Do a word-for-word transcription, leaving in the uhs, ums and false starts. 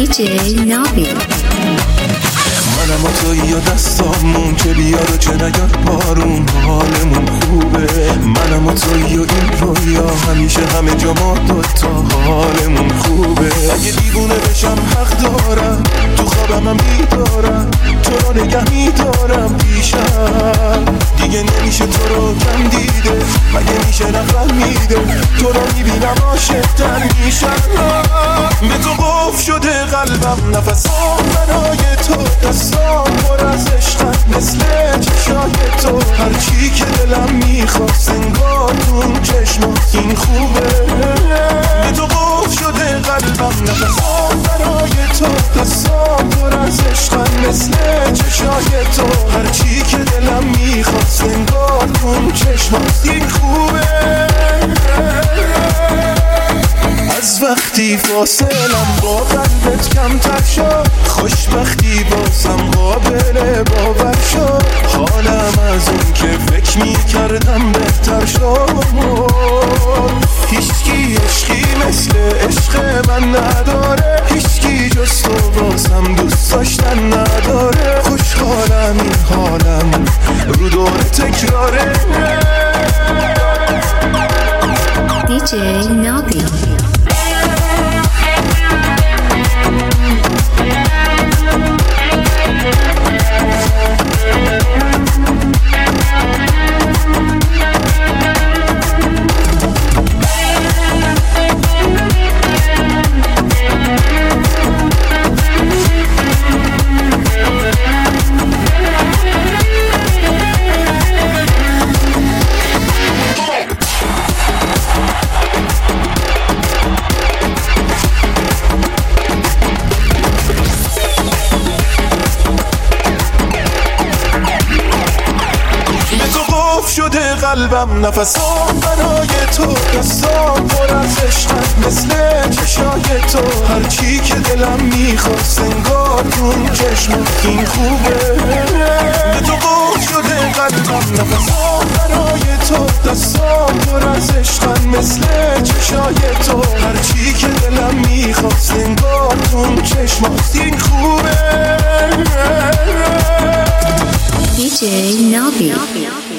دیجی نابی. منم و تویی و دستامون چه بیاد و چه نیاد بارون حالمون خوبه. منم و تویی و این رویا همیشه همه جا ما دوتا حالمون خوبه. اگه دیوونه بشم حق دارم تو خوابم هم بیدارم تو رو نگه میدارم پیشم. دیگه نمیشه تو رو کم دیده مگه میشه نفهمیده تو رو میبینم عاشق‌تر میشم. به تو قفل شده قلبم نفسام برای تو دستام پر از عشقم مثل چشای تو هرچی که دلم میخواست انگار تو چشمات این خوبه. به تو قفل شده قلبم نفسام برای تو دستام پر از عشقم مثل چشای تو هرچی که دلم میخواست انگار تو چشمات این خوبه. از وقتی فاصلم با قلبت کمتر شد خوشبختی بازم قابل باور شد. حالم از اون که فکر میکردم بهتر شد. هیچکی عشقی مثل عشق من نداره هیچکی جز تو بازم دوست داشتن نداره. خوشحالم این حالم رو دور تکراره. دیجی نابی. شده قلبم نفسام برای تو دستام پر از عشقم مثل چشای تو هرچی که دلم میخواست انگار تو چشمات این خوبه. به تو قفل شده قلبم نفسام برای تو دستام پر از عشقم مثل چشای تو هرچی که دلم میخواست انگار تو چشمات این خوبه. دیجی نابی.